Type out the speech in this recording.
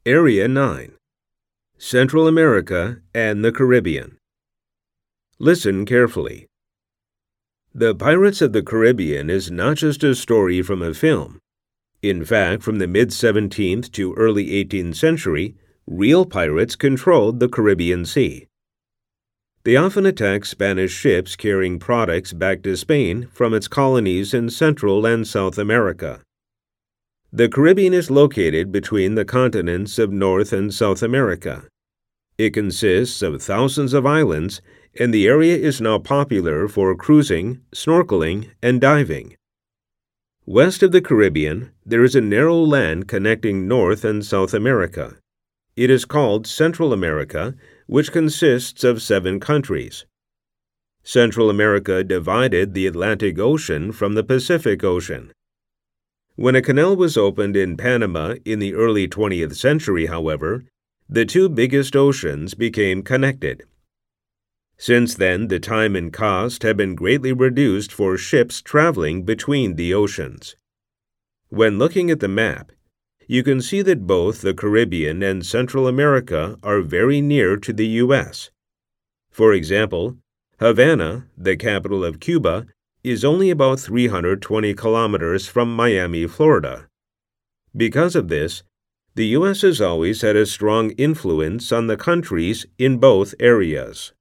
Area 9. Central America and the Caribbean. Listen carefully. The Pirates of the Caribbean is not just a story from a film. In fact, from the mid-17th to early 18th century, real pirates controlled the Caribbean Sea. They often attacked Spanish ships carrying products back to Spain from its colonies in Central and South America. The Caribbean is located between the continents of North and South America. It consists of thousands of islands, and the area is now popular for cruising, snorkeling, and diving. West of the Caribbean, there is a narrow land connecting North and South America. It is called Central America, which consists of 7 countries. Central America divided the Atlantic Ocean from the Pacific Ocean. When a canal was opened in Panama in the early 20th century, however, the 2 biggest oceans became connected. Since then, the time and cost have been greatly reduced for ships traveling between the oceans. When looking at the map, you can see that both the Caribbean and Central America are very near to the U.S. For example, Havana, the capital of Cuba, is only about 320 kilometers from Miami, Florida. Because of this, the U.S. has always had a strong influence on the countries in both areas.